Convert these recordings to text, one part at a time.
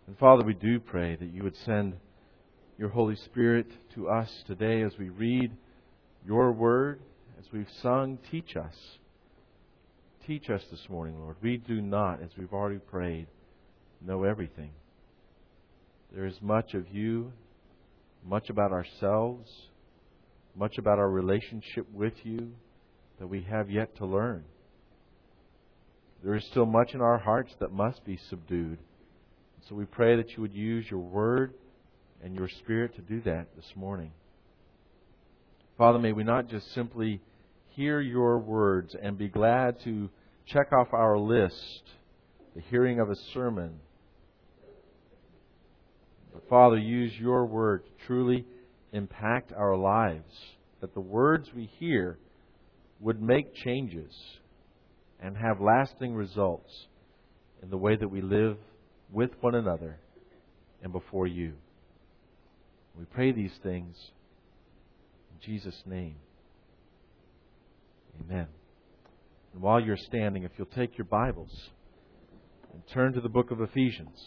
And Father, we do pray that you would send your Holy Spirit to us today as we read your word, as we've sung. Teach us. Teach us this morning, Lord. We do not, as we've already prayed, know everything. There is much of you, much about ourselves, much about our relationship with you that we have yet to learn. There is still much in our hearts that must be subdued. So we pray that you would use your word and your Spirit to do that this morning. Father, may we not just simply hear your words and be glad to check off our list the hearing of a sermon. But Father, use your word to truly impact our lives, that the words we hear would make changes and have lasting results in the way that we live with one another and before you. We pray these things in Jesus' name. Amen. And while you're standing, if you'll take your Bibles and turn to the book of Ephesians.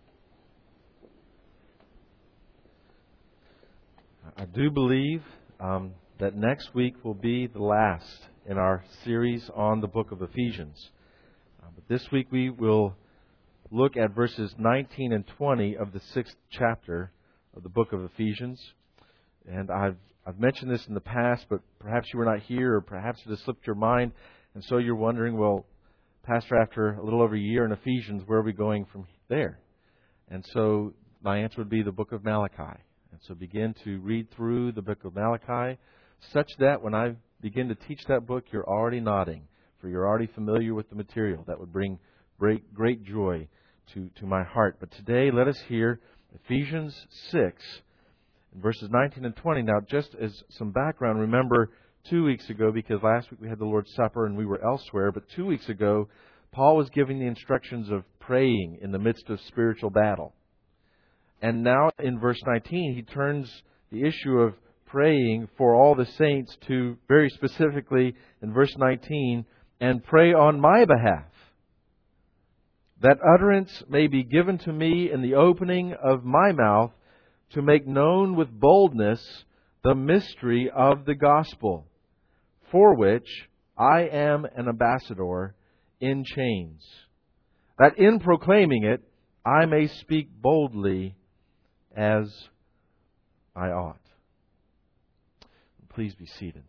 I do believe that next week will be the last in our series on the book of Ephesians. But this week we will look at verses 19 and 20 of the 6th chapter of the book of Ephesians. And I've mentioned this in the past, but perhaps you were not here, or perhaps it has slipped your mind, and so you're wondering, well, Pastor, after a little over a year in Ephesians, where are we going from there? And so my answer would be the book of Malachi. And so begin to read through the book of Malachi, such that when I begin to teach that book, you're already nodding, for you're already familiar with the material. That would bring great joy to my heart. But today, let us hear Ephesians 6, verses 19 and 20. Now, just as some background, remember 2 weeks ago, because last week we had the Lord's Supper and we were elsewhere, but 2 weeks ago, Paul was giving the instructions of praying in the midst of spiritual battle. And now in verse 19, he turns the issue of praying for all the saints to, very specifically in verse 19, and pray on my behalf, that utterance may be given to me in the opening of my mouth to make known with boldness the mystery of the gospel, for which I am an ambassador in chains, that in proclaiming it I may speak boldly as I ought. Please be seated.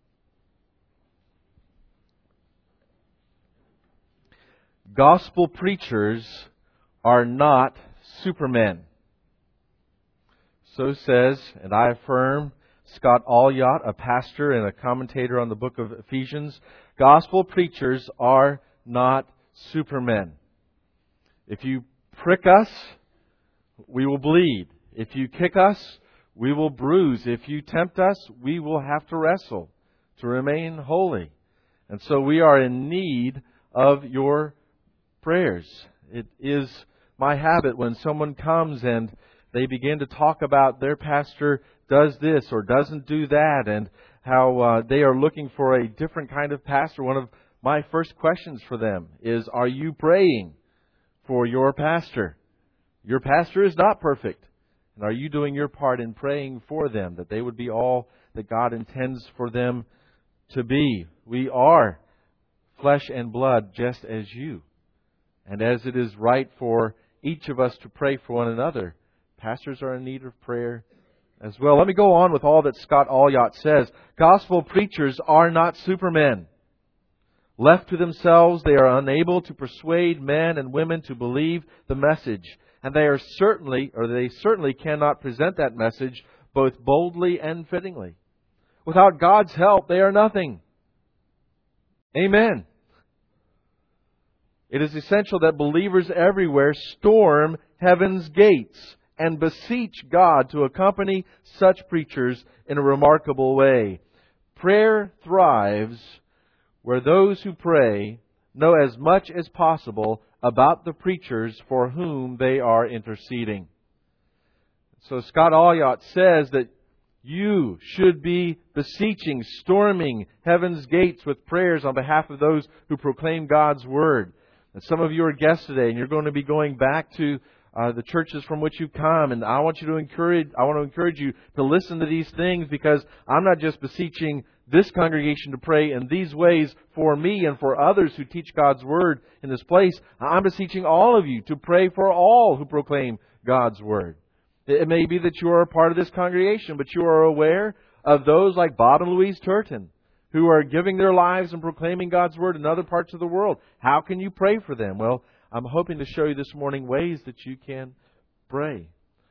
Gospel preachers are not supermen. So says, and I affirm, Scott Alyatt, a pastor and a commentator on the book of Ephesians. Gospel preachers are not supermen. If you prick us, we will bleed. If you kick us, we will bruise. If you tempt us, we will have to wrestle to remain holy. And so we are in need of your prayers. It is my habit when someone comes and they begin to talk about their pastor does this or doesn't do that, and how they are looking for a different kind of pastor. One of my first questions for them is, are you praying for your pastor? Your pastor is not perfect. And are you doing your part in praying for them, that they would be all that God intends for them to be? We are flesh and blood just as you. And as it is right for each of us to pray for one another, pastors are in need of prayer as well. Let me go on with all that Scott Alyatt says. Gospel preachers are not supermen. Left to themselves, they are unable to persuade men and women to believe the message. And they certainly cannot present that message both boldly and fittingly. Without God's help, they are nothing. Amen. It is essential that believers everywhere storm heaven's gates and beseech God to accompany such preachers in a remarkable way. Prayer thrives where those who pray know as much as possible about the preachers for whom they are interceding. So Scott Alyatt says that you should be beseeching, storming heaven's gates with prayers on behalf of those who proclaim God's Word. And some of you are guests today, and you're going to be going back to the churches from which you come. And I want to encourage you to listen to these things, because I'm not just beseeching this congregation to pray in these ways for me and for others who teach God's Word in this place. I'm beseeching all of you to pray for all who proclaim God's Word. It may be that you are a part of this congregation, but you are aware of those like Bob and Louise Turton, who are giving their lives and proclaiming God's Word in other parts of the world. How can you pray for them? Well, I'm hoping to show you this morning ways that you can pray.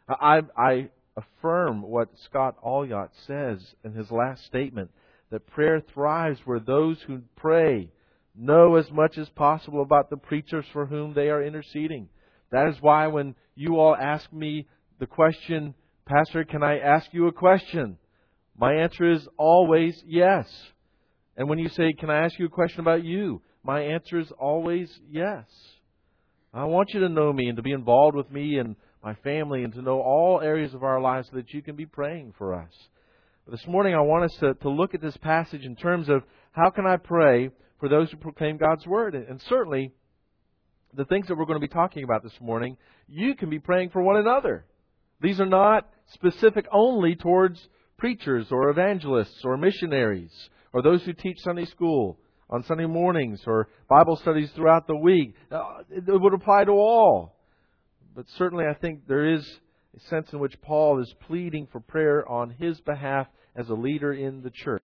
I affirm what Scott Alyatt says in his last statement, that prayer thrives where those who pray know as much as possible about the preachers for whom they are interceding. That is why when you all ask me the question, Pastor, can I ask you a question? My answer is always yes. And when you say, can I ask you a question about you? My answer is always yes. I want you to know me and to be involved with me and my family and to know all areas of our lives so that you can be praying for us. But this morning I want us to look at this passage in terms of how can I pray for those who proclaim God's Word. And certainly the things that we're going to be talking about this morning, you can be praying for one another. These are not specific only towards preachers or evangelists or missionaries or those who teach Sunday school on Sunday mornings or Bible studies throughout the week. It would apply to all. But certainly I think there is a sense in which Paul is pleading for prayer on his behalf as a leader in the church.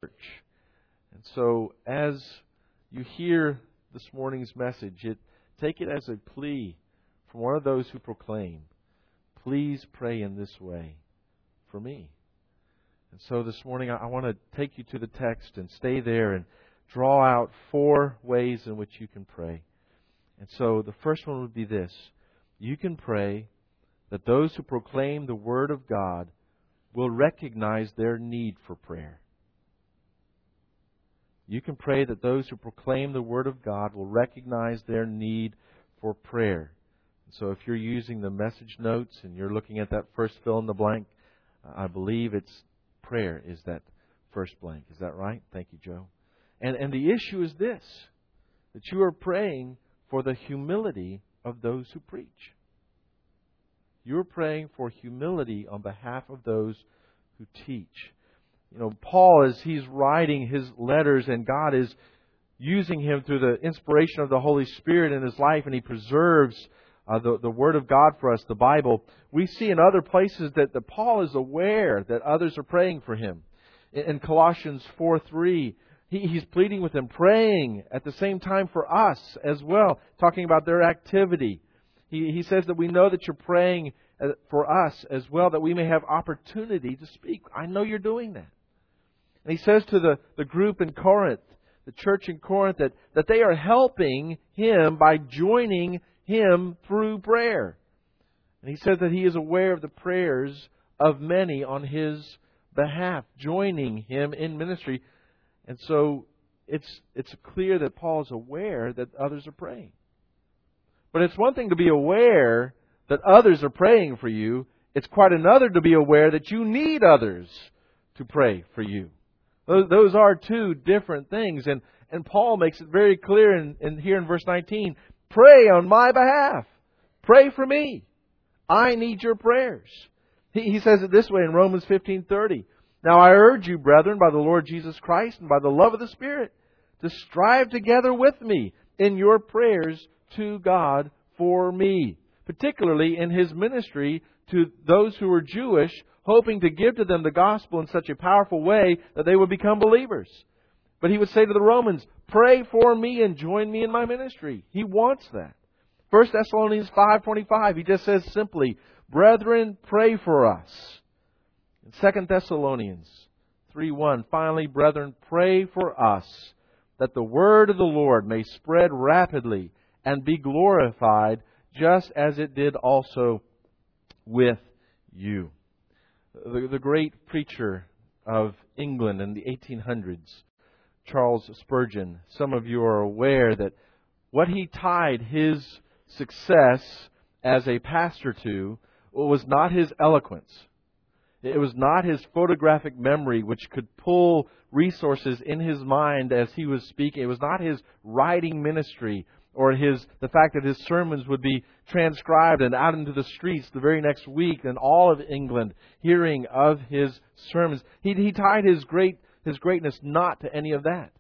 And so as you hear this morning's message, take it as a plea from one of those who proclaim, please pray in this way for me. And so this morning I want to take you to the text and stay there and draw out 4 ways in which you can pray. And so the first one would be this. You can pray that those who proclaim the Word of God will recognize their need for prayer. You can pray that those who proclaim the Word of God will recognize their need for prayer. So if you're using the message notes and you're looking at that first fill in the blank, I believe it's prayer is that first blank. Is that right? Thank you, Joe. And the issue is this, that you are praying for the humility of those who preach. You're praying for humility on behalf of those who teach. You know, Paul, as he's writing his letters and God is using him through the inspiration of the Holy Spirit in his life, and he preserves the Word of God for us, the Bible, we see in other places that Paul is aware that others are praying for him. In Colossians 4:3, he's pleading with them, praying at the same time for us as well, talking about their activity. He says that we know that you're praying for us as well, that we may have opportunity to speak. I know you're doing that. And he says to the group in Corinth, the church in Corinth, that they are helping him by joining him through prayer. And he says that he is aware of the prayers of many on his behalf, joining him in ministry. And so it's clear that Paul is aware that others are praying. But it's one thing to be aware that others are praying for you. It's quite another to be aware that you need others to pray for you. Those are 2 different things. And Paul makes it very clear here in verse 19, pray on my behalf. Pray for me. I need your prayers. He says it this way in Romans 15:30. Now I urge you, brethren, by the Lord Jesus Christ and by the love of the Spirit, to strive together with me in your prayers to God for me, particularly in His ministry to those who are Jewish, hoping to give to them the gospel in such a powerful way that they would become believers. But he would say to the Romans, pray for me and join me in my ministry. He wants that. 1 Thessalonians 5:25, he just says simply, brethren, pray for us. In 2 Thessalonians 3:1, finally, brethren, pray for us, that the word of the Lord may spread rapidly and be glorified, just as it did also with you. The great preacher of England in the 1800s, Charles Spurgeon, some of you are aware that what he tied his success as a pastor to was not his eloquence. It was not his photographic memory, which could pull resources in his mind as he was speaking. It was not his writing ministry or the fact that his sermons would be transcribed and out into the streets the very next week, and all of England hearing of his sermons. He tied his greatness not to any of that,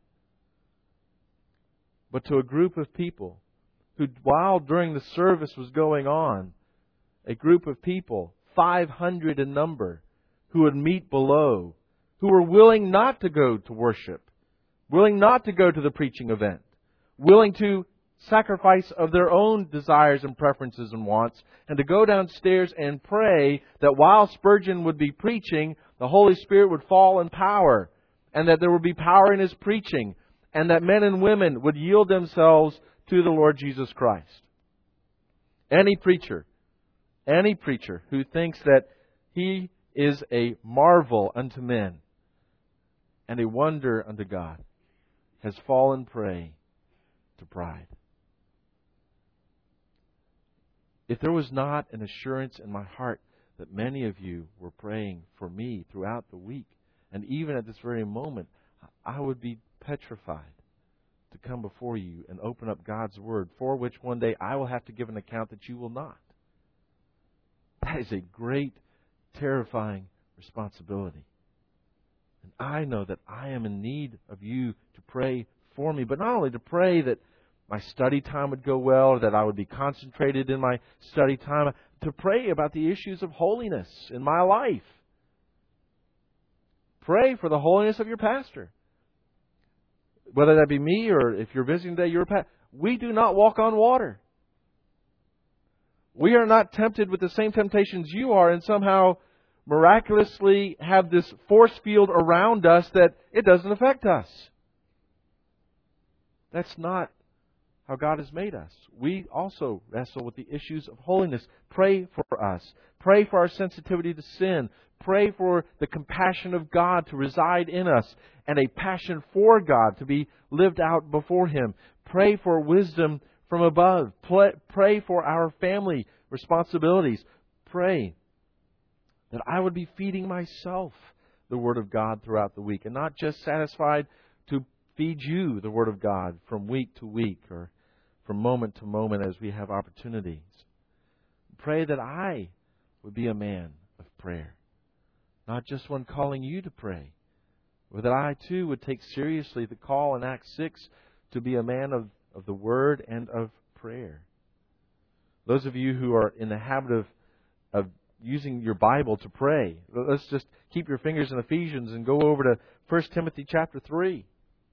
but to a group of people who, while during the service was going on, a group of people, 500 in number, who would meet below, who were willing not to go to worship, willing not to go to the preaching event, willing to sacrifice of their own desires and preferences and wants, and to go downstairs and pray that while Spurgeon would be preaching, the Holy Spirit would fall in power, and that there would be power in His preaching, and that men and women would yield themselves to the Lord Jesus Christ. Any preacher who thinks that he is a marvel unto men and a wonder unto God has fallen prey to pride. If there was not an assurance in my heart that many of you were praying for me throughout the week, and even at this very moment, I would be petrified to come before you and open up God's Word, for which one day I will have to give an account that you will not. That is a great, terrifying responsibility. And I know that I am in need of you to pray for me, but not only to pray that my study time would go well, or that I would be concentrated in my study time, to pray about the issues of holiness in my life. Pray for the holiness of your pastor. Whether that be me, or if you're visiting today, you're a pastor. We do not walk on water. We are not tempted with the same temptations you are, and somehow miraculously have this force field around us that it doesn't affect us. That's not how God has made us. We also wrestle with the issues of holiness. Pray for us. Pray for our sensitivity to sin. Pray for the compassion of God to reside in us, and a passion for God to be lived out before Him. Pray for wisdom from above. Pray for our family responsibilities. Pray that I would be feeding myself the Word of God throughout the week, and not just satisfied to feed you the Word of God from week to week, or from moment to moment as we have opportunities. Pray that I would be a man of prayer, not just one calling you to pray, but that I too would take seriously the call in Acts 6 to be a man of the Word and of prayer. Those of you who are in the habit of using your Bible to pray, let's just keep your fingers in Ephesians and go over to 1 Timothy chapter 3.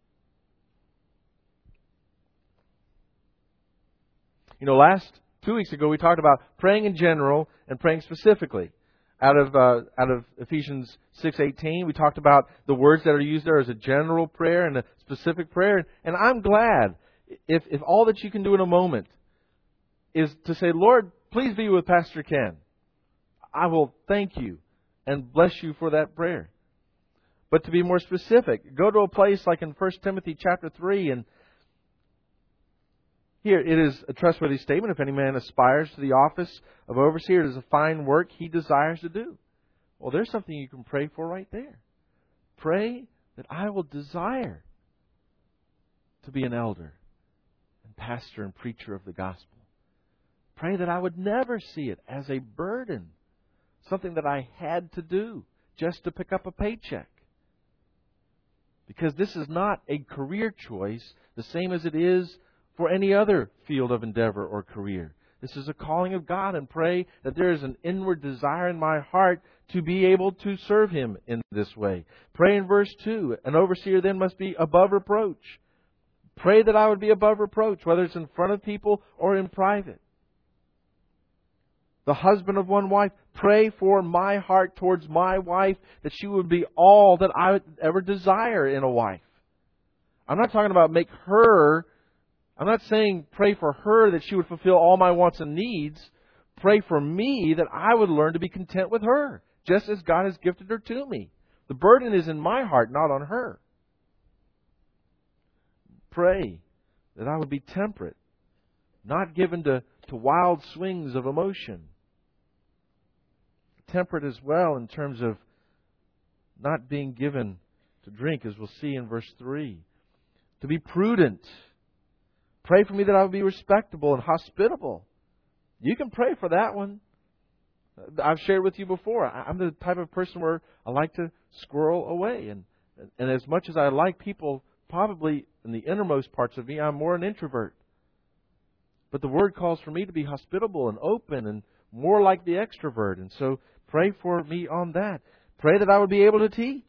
Last 2 weeks ago we talked about praying in general and praying specifically. Out of Ephesians 6:18, we talked about the words that are used there as a general prayer and a specific prayer. And I'm glad if all that you can do in a moment is to say, Lord, please be with Pastor Ken. I will thank you and bless you for that prayer. But to be more specific, go to a place like in 1 Timothy chapter 3, and here, it is a trustworthy statement. If any man aspires to the office of overseer, it is a fine work he desires to do. Well, there's something you can pray for right there. Pray that I will desire to be an elder and pastor and preacher of the gospel. Pray that I would never see it as a burden, something that I had to do just to pick up a paycheck. Because this is not a career choice, the same as it is for any other field of endeavor or career. This is a calling of God, and pray that there is an inward desire in my heart to be able to serve Him in this way. Pray in verse 2, an overseer then must be above reproach. Pray that I would be above reproach, whether it's in front of people or in private. The husband of one wife, pray for my heart towards my wife, that she would be all that I would ever desire in a wife. I'm not talking about I'm not saying pray for her that she would fulfill all my wants and needs. Pray for me that I would learn to be content with her, just as God has gifted her to me. The burden is in my heart, not on her. Pray that I would be temperate, not given to wild swings of emotion. Temperate as well in terms of not being given to drink, as we'll see in verse 3. To be prudent. Pray for me that I would be respectable and hospitable. You can pray for that one. I've shared with you before. I'm the type of person where I like to squirrel away. And as much as I like people, probably in the innermost parts of me, I'm more an introvert. But the Word calls for me to be hospitable and open and more like the extrovert. And so pray for me on that. Pray that I would be able to teach.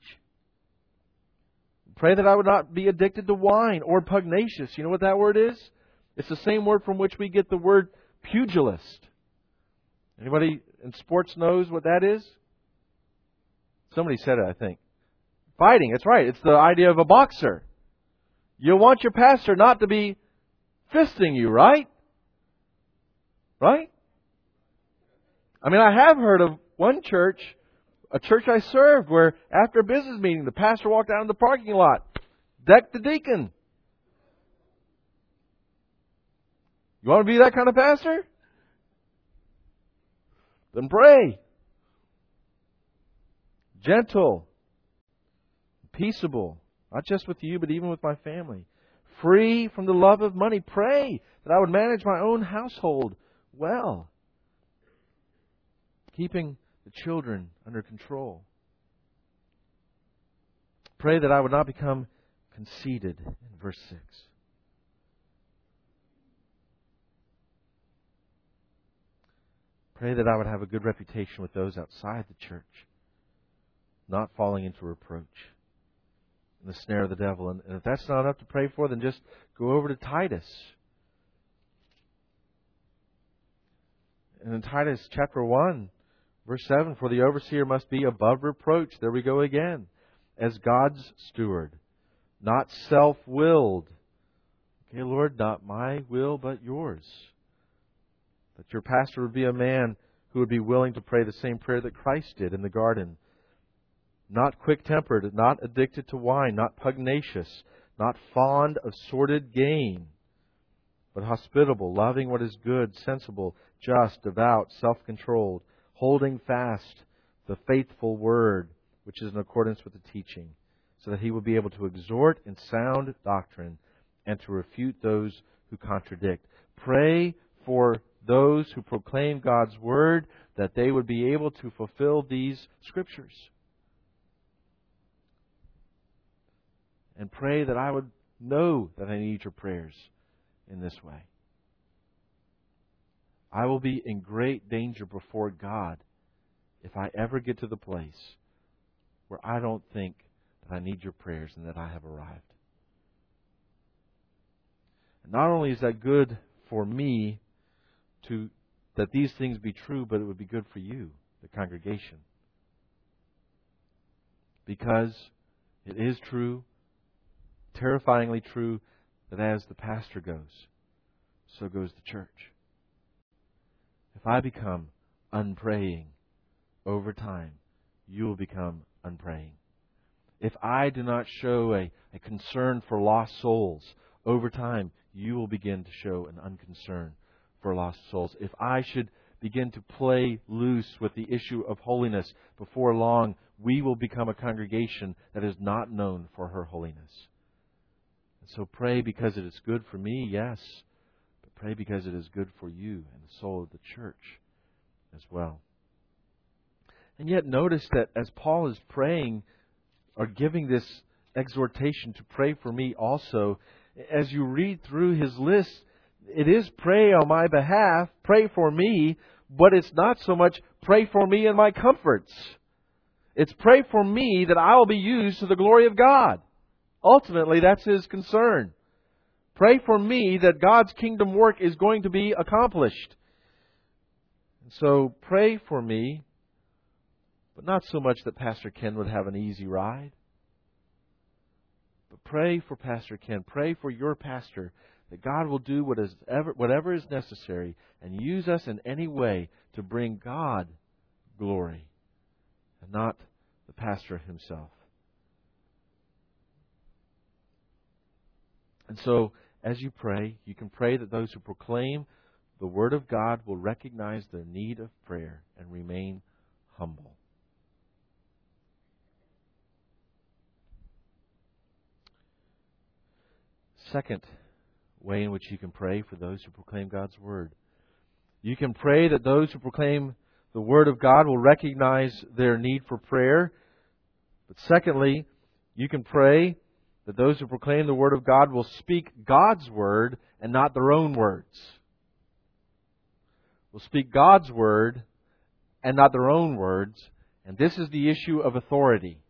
Pray that I would not be addicted to wine or pugnacious. You know what that word is? It's the same word from which we get the word pugilist. Anybody in sports knows what that is? Somebody said it, I think. Fighting, that's right. It's the idea of a boxer. You want your pastor not to be fisting you, right? Right? I mean, I have heard of one church, a church I served, where after a business meeting, the pastor walked out in the parking lot, decked the deacon. You want to be that kind of pastor? Then pray. Gentle. Peaceable. Not just with you, but even with my family. Free from the love of money. Pray that I would manage my own household well. Keeping the children under control. Pray that I would not become conceited in verse 6. Pray that I would have a good reputation with those outside the church, not falling into reproach and the snare of the devil. And if that's not enough to pray for, then just go over to Titus. And in Titus chapter 1, verse 7, for the overseer must be above reproach. There we go again. As God's steward, not self-willed. Okay, Lord, not my will, but yours. That your pastor would be a man who would be willing to pray the same prayer that Christ did in the garden. Not quick-tempered, not addicted to wine, not pugnacious, not fond of sordid gain, but hospitable, loving what is good, sensible, just, devout, self-controlled, holding fast the faithful word, which is in accordance with the teaching, so that he will be able to exhort in sound doctrine and to refute those who contradict. Pray for those who proclaim God's Word, that they would be able to fulfill these Scriptures. And pray that I would know that I need your prayers in this way. I will be in great danger before God if I ever get to the place where I don't think that I need your prayers and that I have arrived. And not only is that good for me, that these things be true, but it would be good for you, the congregation. Because it is true, terrifyingly true, that as the pastor goes, so goes the church. If I become unpraying over time, you will become unpraying. If I do not show a concern for lost souls over time, you will begin to show an unconcern for lost souls. If I should begin to play loose with the issue of holiness, before long, we will become a congregation that is not known for her holiness. And so pray because it is good for me, yes, but pray because it is good for you and the soul of the church as well. And yet notice that as Paul is praying or giving this exhortation to pray for me also, as you read through his list, it is pray on my behalf, pray for me, but it's not so much pray for me and my comforts. It's pray for me that I will be used to the glory of God. Ultimately, that's his concern. Pray for me that God's kingdom work is going to be accomplished. And so pray for me, but not so much that Pastor Ken would have an easy ride. But pray for Pastor Ken. Pray for your pastor, that God will do whatever is necessary and use us in any way to bring God glory and not the pastor himself. And so, as you pray, you can pray that those who proclaim the Word of God will recognize their need of prayer and remain humble. Second, way in which you can pray for those who proclaim God's Word. You can pray that those who proclaim the Word of God will recognize their need for prayer. But secondly, you can pray that those who proclaim the Word of God will speak God's Word and not their own words. Will speak God's Word and not their own words. And this is the issue of authority.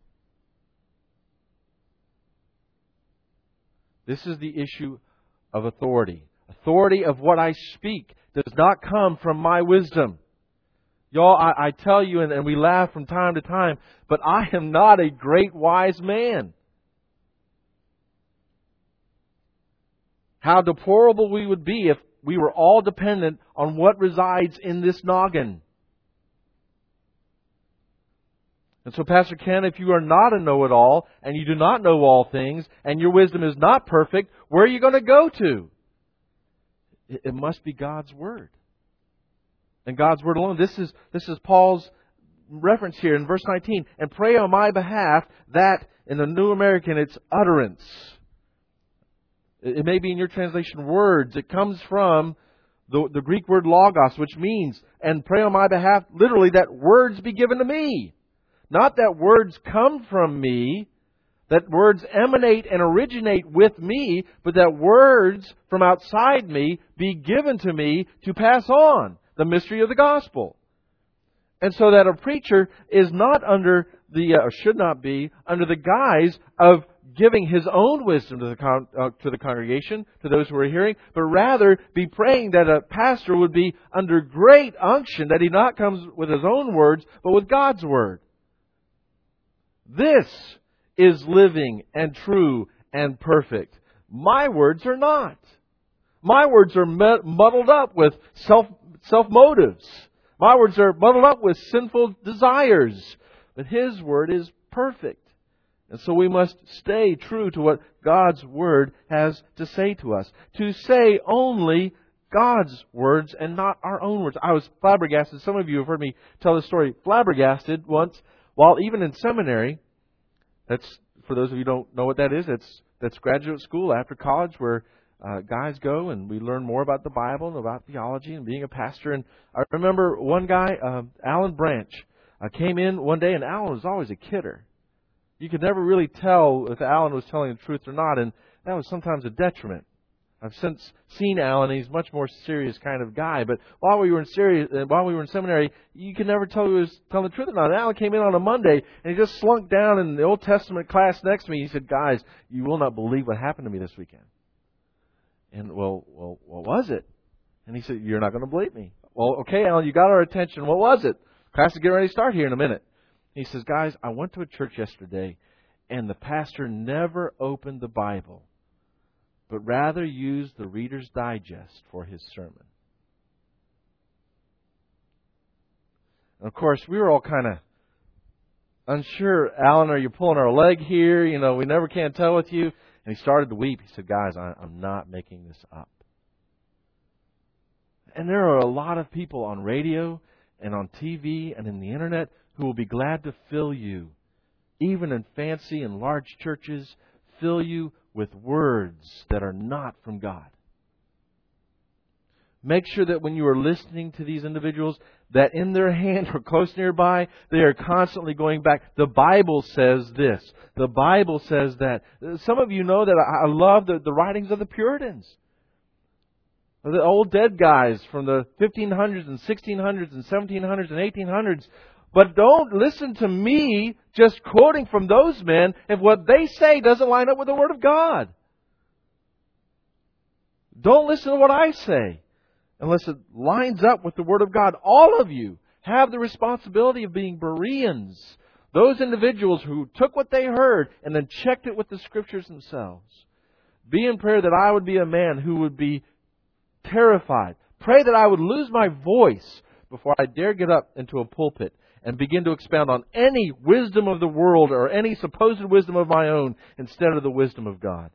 This is the issue of authority. Authority of what I speak does not come from my wisdom. Y'all, I tell you, and we laugh from time to time, but I am not a great wise man. How deplorable we would be if we were all dependent on what resides in this noggin. And so, Pastor Ken, if you are not a know-it-all, and you do not know all things, and your wisdom is not perfect, where are you going to go to? It must be God's Word. And God's Word alone. This is Paul's reference here in verse 19. And pray on my behalf that, in the New American, it's utterance. It may be in your translation words. It comes from the Greek word logos, which means, and pray on my behalf, literally, that words be given to me. Not that words come from me, that words emanate and originate with me, but that words from outside me be given to me to pass on the mystery of the gospel. And so that a preacher is not under or should not be, under the guise of giving his own wisdom to the congregation, to those who are hearing, but rather be praying that a pastor would be under great unction, that he not comes with his own words, but with God's Word. This is living and true and perfect. My words are not. My words are muddled up with self-motives. My words are muddled up with sinful desires. But His Word is perfect. And so we must stay true to what God's Word has to say to us. To say only God's words and not our own words. I was flabbergasted. Some of you have heard me tell this story. Flabbergasted once, while even in seminary. That's, for those of you who don't know what that is, that's graduate school after college where guys go and we learn more about the Bible and about theology and being a pastor. And I remember one guy, Alan Branch, came in one day, and Alan was always a kidder. You could never really tell if Alan was telling the truth or not, and that was sometimes a detriment. I've since seen Alan, and he's a much more serious kind of guy. But while we were in seminary, you could never tell who was telling the truth or not. Alan came in on a Monday, and he just slunk down in the Old Testament class next to me. He said, "Guys, you will not believe what happened to me this weekend." And, well, what was it? And he said, "You're not going to believe me." "Well, okay, Alan, you got our attention. What was it? Class is getting ready to start here in a minute." He says, "Guys, I went to a church yesterday, and the pastor never opened the Bible, but rather used the Reader's Digest for his sermon." And of course, we were all kind of unsure. "Alan, are you pulling our leg here? You know, we never can tell with you." And he started to weep. He said, "Guys, I'm not making this up." And there are a lot of people on radio and on TV and in the internet who will be glad to fill you, even in fancy and large churches, fill you with words that are not from God. Make sure that when you are listening to these individuals, that in their hand or close nearby, they are constantly going back. The Bible says this. The Bible says that. Some of you know that I love the writings of the Puritans. The old dead guys from the 1500s and 1600s and 1700s and 1800s. But don't listen to me just quoting from those men if what they say doesn't line up with the Word of God. Don't listen to what I say unless it lines up with the Word of God. All of you have the responsibility of being Bereans. Those individuals who took what they heard and then checked it with the Scriptures themselves. Be in prayer that I would be a man who would be terrified. Pray that I would lose my voice before I dare get up into a pulpit and begin to expound on any wisdom of the world or any supposed wisdom of my own instead of the wisdom of God.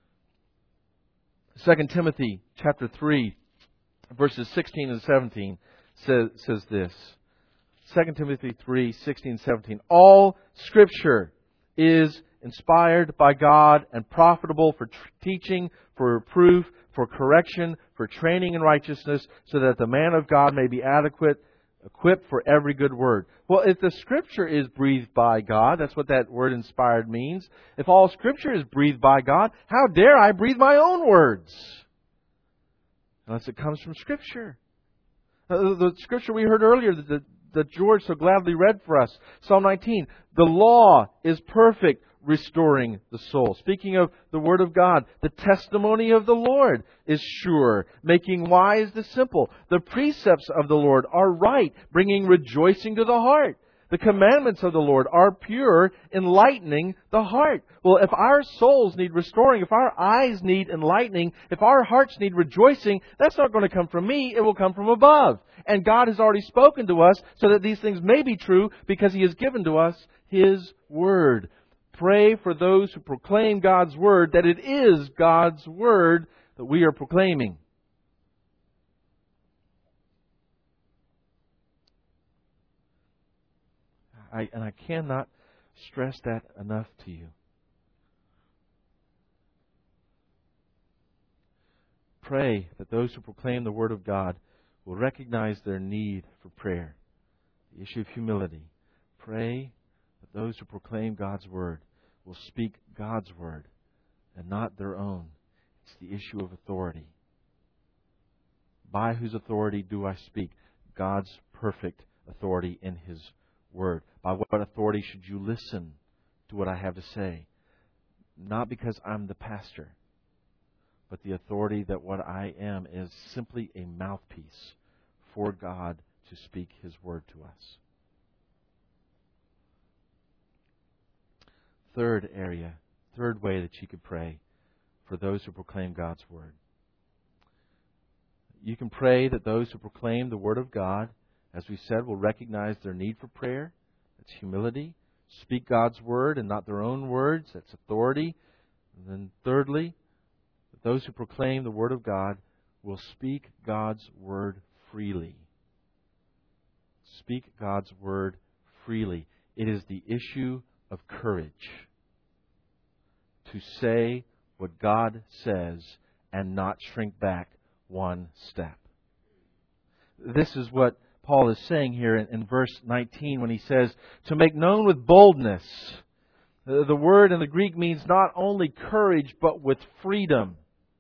2 Timothy chapter 3, verses 16 and 17 says this. 2 Timothy 3, 16 and 17. All Scripture is inspired by God and profitable for teaching, for reproof, for correction, for training in righteousness, so that the man of God may be adequate, equipped for every good word. Well, if the Scripture is breathed by God, that's what that word inspired means. If all Scripture is breathed by God, how dare I breathe my own words? Unless it comes from Scripture. The Scripture we heard earlier that George so gladly read for us, Psalm 19, the law is perfect, restoring the soul. Speaking of the Word of God, the testimony of the Lord is sure, making wise the simple. The precepts of the Lord are right, bringing rejoicing to the heart. The commandments of the Lord are pure, enlightening the heart. Well, if our souls need restoring, if our eyes need enlightening, if our hearts need rejoicing, that's not going to come from me, it will come from above. And God has already spoken to us so that these things may be true because He has given to us His Word. Pray for those who proclaim God's Word, that it is God's Word that we are proclaiming. I cannot stress that enough to you. Pray that those who proclaim the Word of God will recognize their need for prayer, the issue of humility. Pray that those who proclaim God's Word will speak God's Word and not their own. It's the issue of authority. By whose authority do I speak? God's perfect authority in His Word. By what authority should you listen to what I have to say? Not because I'm the pastor, but the authority that what I am is simply a mouthpiece for God to speak His Word to us. Third way that you could pray for those who proclaim God's Word. You can pray that those who proclaim the Word of God, as we said, will recognize their need for prayer. That's humility. Speak God's Word and not their own words. That's authority. And then thirdly, that those who proclaim the Word of God will speak God's Word freely. Speak God's Word freely. It is the issue of courage to say what God says and not shrink back one step. This is what Paul is saying here in verse 19 when he says, to make known with boldness. The word in the Greek means not only courage, but with freedom.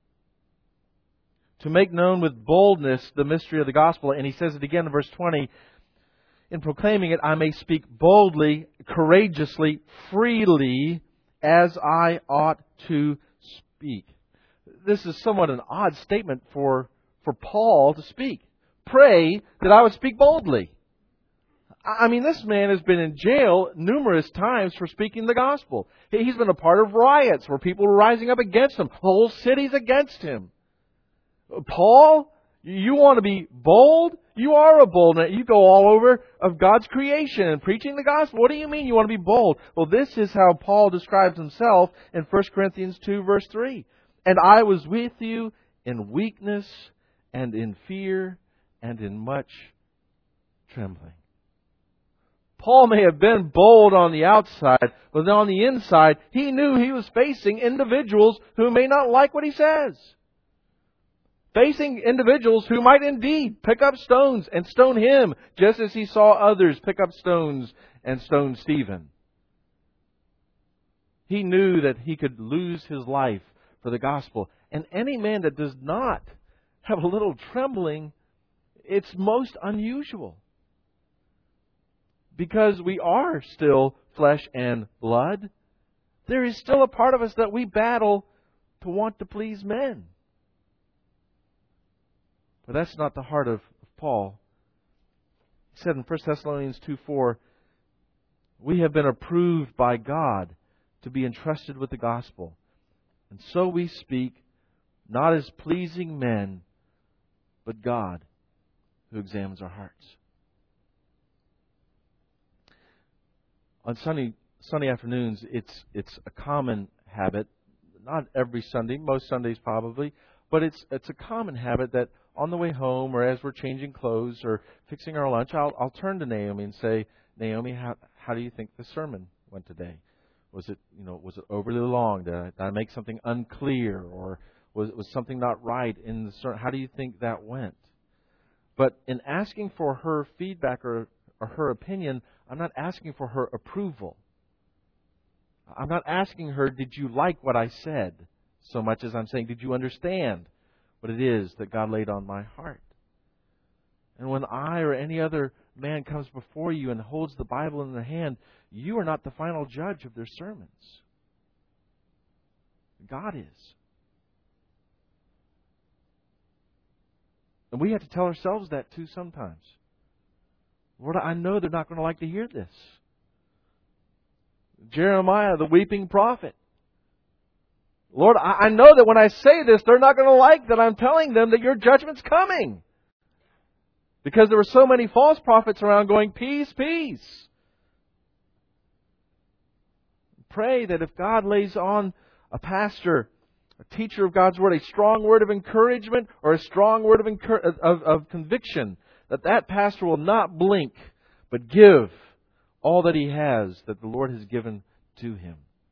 To make known with boldness the mystery of the gospel. And he says it again in verse 20, in proclaiming it, I may speak boldly, courageously, freely, as I ought to speak. This is somewhat an odd statement for Paul to speak. Pray that I would speak boldly. I mean, this man has been in jail numerous times for speaking the gospel. He's been a part of riots where people were rising up against him. Whole cities against him. Paul, you want to be bold? You are a bold man. You go all over of God's creation and preaching the gospel. What do you mean you want to be bold? Well, this is how Paul describes himself in 1 Corinthians 2, verse 3. And I was with you in weakness and in fear and in much trembling. Paul may have been bold on the outside, but on the inside, he knew he was facing individuals who may not like what he says. Facing individuals who might indeed pick up stones and stone him, just as he saw others pick up stones and stone Stephen. He knew that he could lose his life for the gospel. And any man that does not have a little trembling, it's most unusual. Because we are still flesh and blood. There is still a part of us that we battle to want to please men. But that's not the heart of Paul. He said in 1 Thessalonians 2:4, we have been approved by God to be entrusted with the gospel. And so we speak, not as pleasing men, but God who examines our hearts. On Sunday afternoons, it's a common habit, not every Sunday, most Sundays probably, but it's a common habit that on the way home or as we're changing clothes or fixing our lunch, I'll turn to Naomi and say, Naomi, how do you think the sermon went today? Was it overly long? Did I make something unclear? Or Was something not right in the sermon? How do you think that went? But in asking for her feedback or her opinion, I'm not asking for her approval. I'm not asking her, did you like what I said? So much as I'm saying, did you understand what it is that God laid on my heart? And when I or any other man comes before you and holds the Bible in their hand, you are not the final judge of their sermons. God is. And we have to tell ourselves that too sometimes. Lord, I know they're not going to like to hear this. Jeremiah, the weeping prophet. Lord, I know that when I say this, they're not going to like that I'm telling them that your judgment's coming. Because there were so many false prophets around going, peace, peace. Pray that if God lays on a pastor, a teacher of God's Word, a strong word of encouragement or a strong word of conviction, that pastor will not blink, but give all that he has that the Lord has given to him.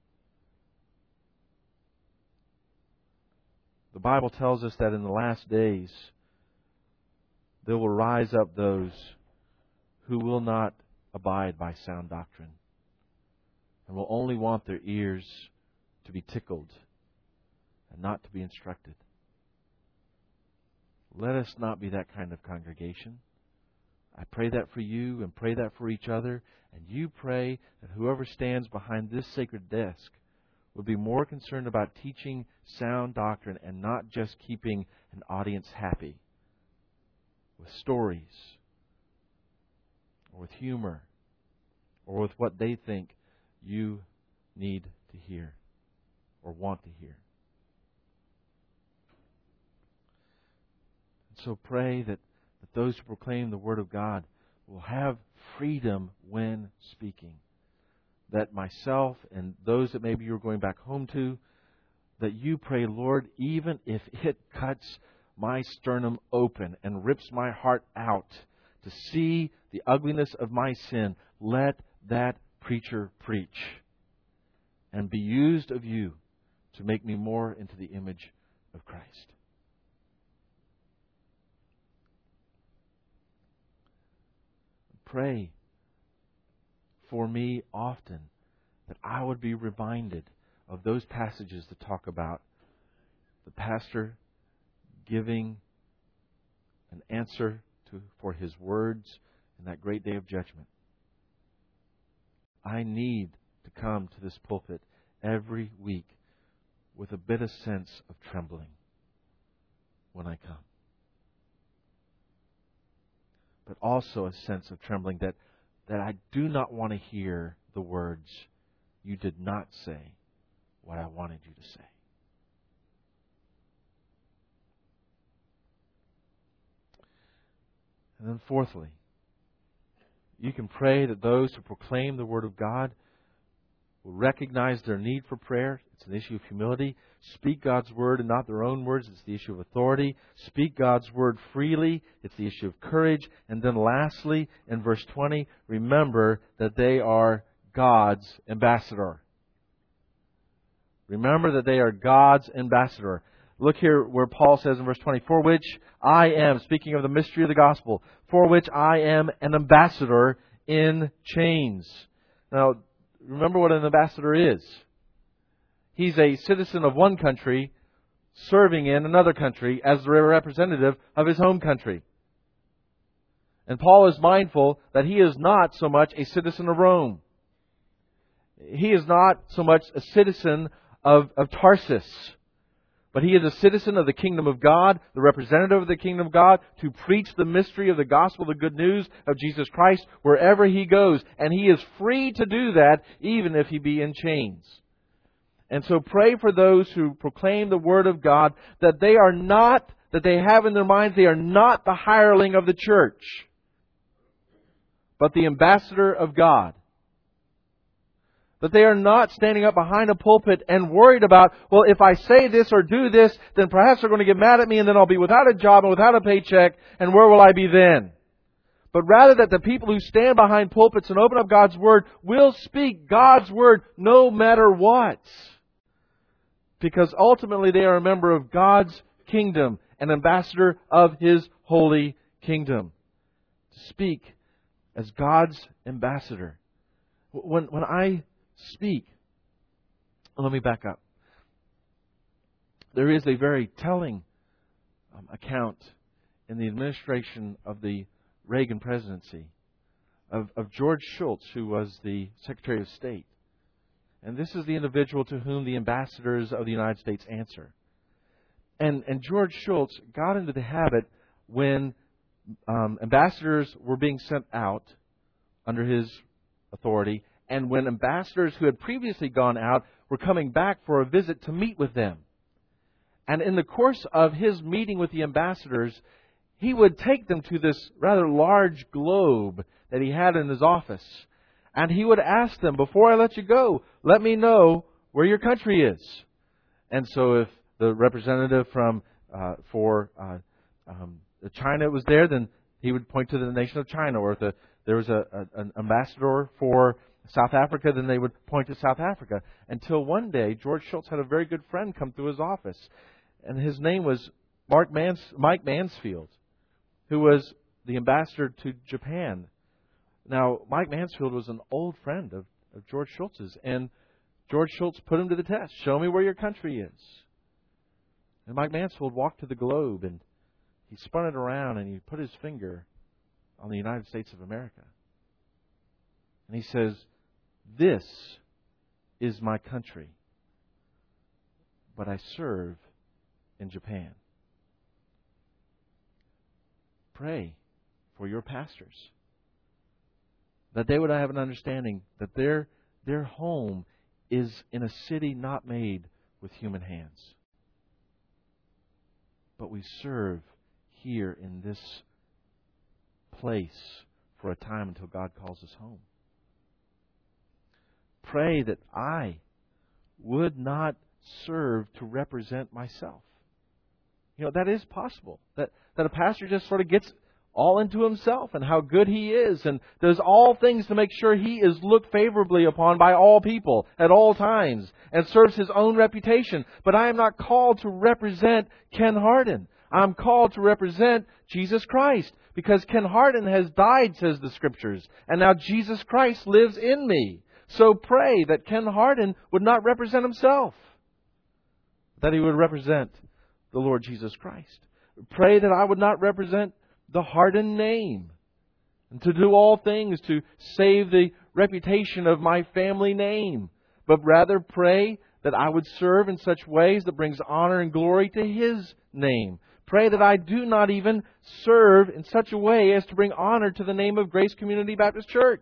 The Bible tells us that in the last days, there will rise up those who will not abide by sound doctrine and will only want their ears to be tickled and not to be instructed. Let us not be that kind of congregation. I pray that for you and pray that for each other. And you pray that whoever stands behind this sacred desk would be more concerned about teaching sound doctrine and not just keeping an audience happy with stories or with humor or with what they think you need to hear or want to hear. So pray that those who proclaim the Word of God will have freedom when speaking. That myself and those that maybe you're going back home to, that you pray, Lord, even if it cuts my sternum open and rips my heart out to see the ugliness of my sin, let that preacher preach and be used of you to make me more into the image of Christ. Pray for me often that I would be reminded of those passages that talk about the pastor giving an answer for his words in that great day of judgment. I need to come to this pulpit every week with a bit of sense of trembling when I come. But also a sense of trembling that I do not want to hear the words, you did not say what I wanted you to say. And then fourthly, you can pray that those who proclaim the Word of God will recognize their need for prayer. It's an issue of humility. Speak God's Word and not their own words. It's the issue of authority. Speak God's Word freely. It's the issue of courage. And then lastly, in verse 20, remember that they are God's ambassador. Remember that they are God's ambassador. Look here where Paul says in verse 20, for which I am, speaking of the mystery of the gospel, for which I am an ambassador in chains. Now, remember what an ambassador is. He's a citizen of one country serving in another country as the representative of his home country. And Paul is mindful that he is not so much a citizen of Rome. He is not so much a citizen of Tarsus. But he is a citizen of the kingdom of God, the representative of the kingdom of God, to preach the mystery of the gospel, the good news of Jesus Christ, wherever he goes. And he is free to do that, even if he be in chains. And so pray for those who proclaim the Word of God, that they are not, that they have in their minds, they are not the hireling of the church, but the ambassador of God. That they are not standing up behind a pulpit and worried about, well, if I say this or do this, then perhaps they're going to get mad at me and then I'll be without a job and without a paycheck, and where will I be then? But rather that the people who stand behind pulpits and open up God's Word will speak God's Word no matter what. because ultimately they are a member of God's kingdom, an ambassador of His holy kingdom. To speak as God's ambassador. When I speak, let me back up. There is a very telling account in the administration of the Reagan presidency of George Shultz, who was the Secretary of State. And this is the individual to whom the ambassadors of the United States answer. And George Shultz got into the habit when ambassadors were being sent out under his authority, and when ambassadors who had previously gone out were coming back for a visit to meet with them. And in the course of his meeting with the ambassadors, he would take them to this rather large globe that he had in his office. And he would ask them, before I let you go, let me know where your country is. And so if the representative from China was there, then he would point to the nation of China. Or if there was an ambassador for South Africa, then they would point to South Africa. Until one day, George Shultz had a very good friend come through his office. And his name was Mike Mansfield, who was the ambassador to Japan. Now, Mike Mansfield was an old friend of George Shultz's, and George Shultz put him to the test. Show me where your country is. And Mike Mansfield walked to the globe, and he spun it around, and he put his finger on the United States of America. And he says, "This is my country, but I serve in Japan." Pray for your pastors, that they would have an understanding that their home is in a city not made with human hands. But we serve here in this place for a time until God calls us home. Pray that I would not serve to represent myself. That is possible. That a pastor just sort of gets all into himself and how good he is and does all things to make sure he is looked favorably upon by all people at all times and serves his own reputation. But I am not called to represent Ken Hardin. I'm called to represent Jesus Christ, because Ken Hardin has died, says the Scriptures, and now Jesus Christ lives in me. So pray that Ken Hardin would not represent himself, that he would represent the Lord Jesus Christ. Pray that I would not represent the Hardin name, and to do all things to save the reputation of my family name, but rather pray that I would serve in such ways that brings honor and glory to His name. Pray that I do not even serve in such a way as to bring honor to the name of Grace Community Baptist Church.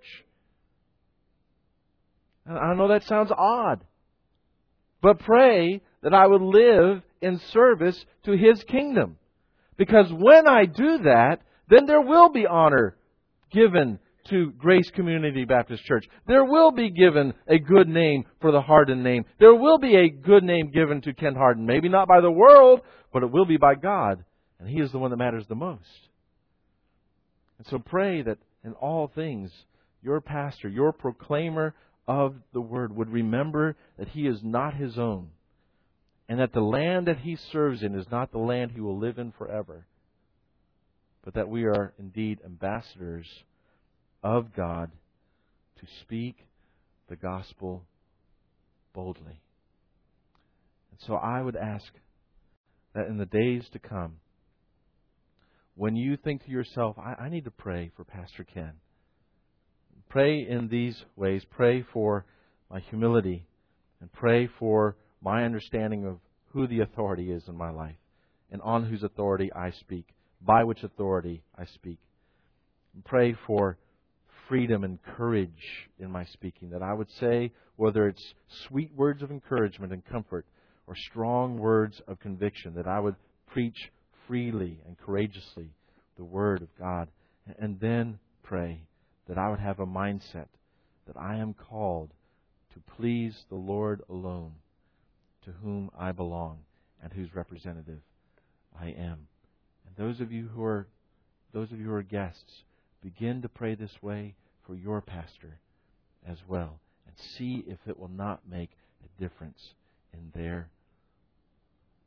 And I know that sounds odd, but pray that I would live in service to His kingdom. Because when I do that, then there will be honor given to Grace Community Baptist Church. There will be given a good name for the Hardin name. There will be a good name given to Ken Hardin. Maybe not by the world, but it will be by God. And He is the one that matters the most. And so pray that in all things, your pastor, your proclaimer of the Word would remember that he is not his own. And that the land that he serves in is not the land he will live in forever. But that we are indeed ambassadors of God to speak the gospel boldly. And so I would ask that in the days to come, when you think to yourself, I need to pray for Pastor Ken. Pray in these ways. Pray for my humility and pray for my understanding of who the authority is in my life and on whose authority I speak, by which authority I speak. And pray for freedom and courage in my speaking, that I would say, whether it's sweet words of encouragement and comfort or strong words of conviction, that I would preach freely and courageously the Word of God. And then pray that I would have a mindset that I am called to please the Lord alone, to whom I belong and whose representative I am. And those of you who are guests, begin to pray this way for your pastor as well, and see if it will not make a difference in their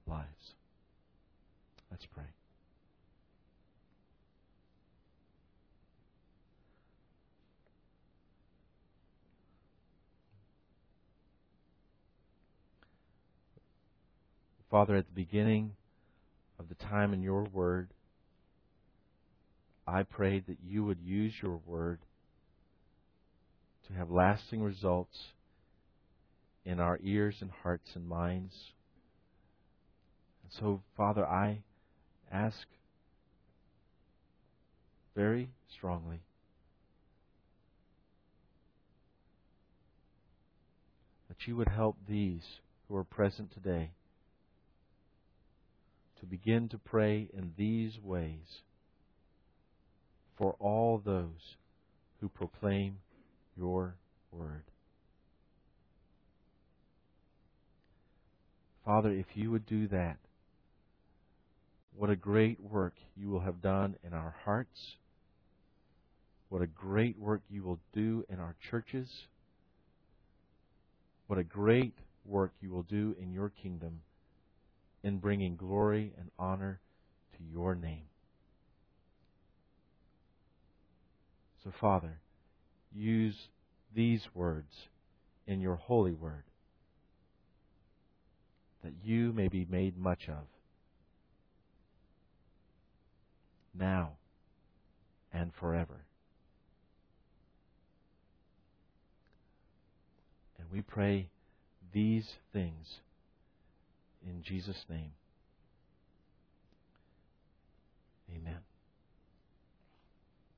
lives. Let's pray. Father, at the beginning of the time in your word, I prayed that you would use your word to have lasting results in our ears and hearts and minds. And so, Father, I ask very strongly that you would help these who are present today to begin to pray in these ways for all those who proclaim your word. Father, if you would do that, what a great work you will have done in our hearts. What a great work you will do in our churches. What a great work you will do in your kingdom in bringing glory and honor to your name. So, Father, use these words in your holy word that you may be made much of now and forever. And we pray these things in Jesus' name. Amen.